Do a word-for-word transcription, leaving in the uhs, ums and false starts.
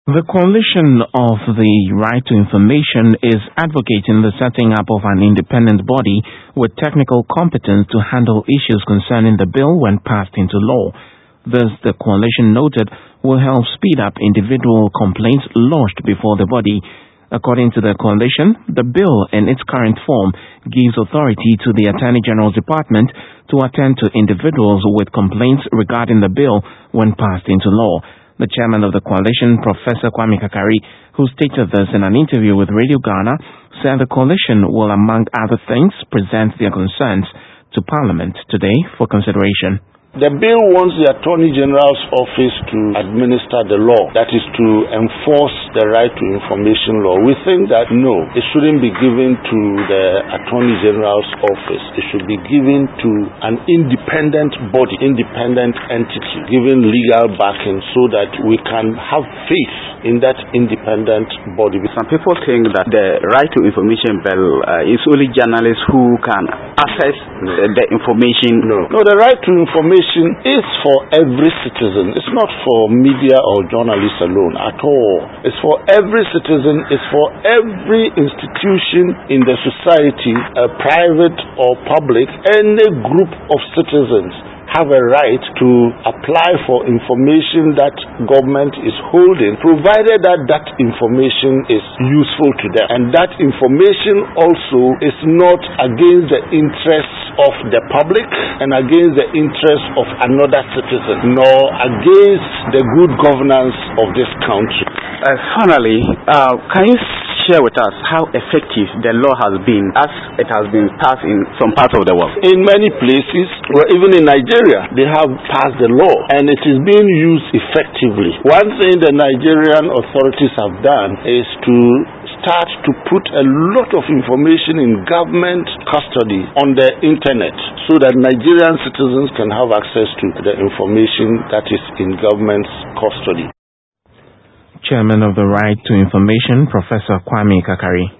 The Coalition of the Right to Information is advocating the setting up of an independent body with technical competence to handle issues concerning the bill when passed into law. This, the coalition noted, will help speed up individual complaints lodged before the body. According to the coalition, the bill in its current form gives authority to the Attorney General's Department to attend to individuals with complaints regarding the bill when passed into law. The chairman of the coalition, Professor Kwame Kakari, who stated this in an interview with Radio Ghana, said the coalition will, among other things, present their concerns to Parliament today for consideration. The bill wants the Attorney General's office to administer the law, that is to enforce the right to information law. We think that no, it shouldn't be given to the Attorney General's office. It should be given to an independent body, independent entity, given legal backing so that we can have faith in that independent body. Some people think that the right to information bill uh, is only journalists who can access the, the information. No, no, the right to information is for every citizen. It's not for media or journalists alone at all. It's for every citizen. It's for every institution in the society, uh, private or public. Any group of citizens have a right to apply for information that government is holding, provided that that information is useful to them. And that information also is not against the interests of the public and against the interests of another citizen, nor against the good governance of this country. Uh, finally, uh, can you share with us how effective the law has been as it has been passed in some parts of the world? In many places, well, even in Nigeria, they have passed the law and it is being used effectively. One thing the Nigerian authorities have done is to start to put a lot of information in government custody on the internet so that Nigerian citizens can have access to the information that is in government's custody. Chairman of the Right to Information, Professor Kwame Kakari.